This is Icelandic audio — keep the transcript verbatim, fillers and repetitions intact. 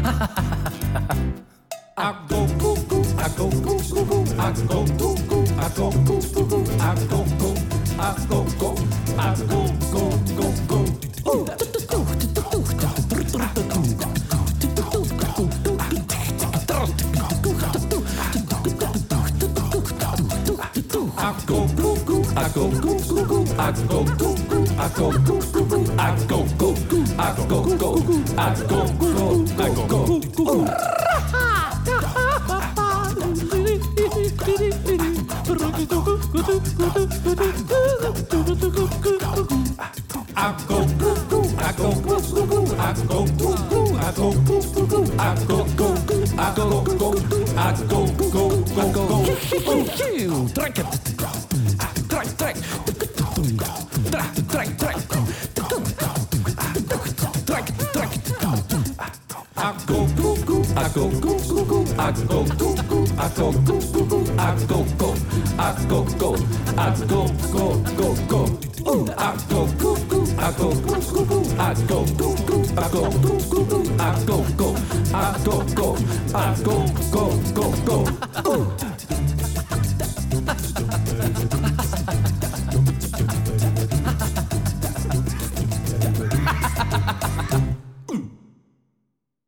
I go go go, I go go go go, I go go go, I go go go go, I go go, I go go, I go go go go. I go go go, I go go go go, I go go go, I go go go go, I go go, I go go, I go go, I go go. I go go go, I go go go go, I go go go, I go go go go, I go go, I go go, I go go go go. Track it, track track, track track track, track track. I go go go, I go go go go, I go go go, I go go go go, I go go, I go go, I go go go go. I go go go, I go go go go, I go go go, I go go go go, I go go, I go go, I go go go go.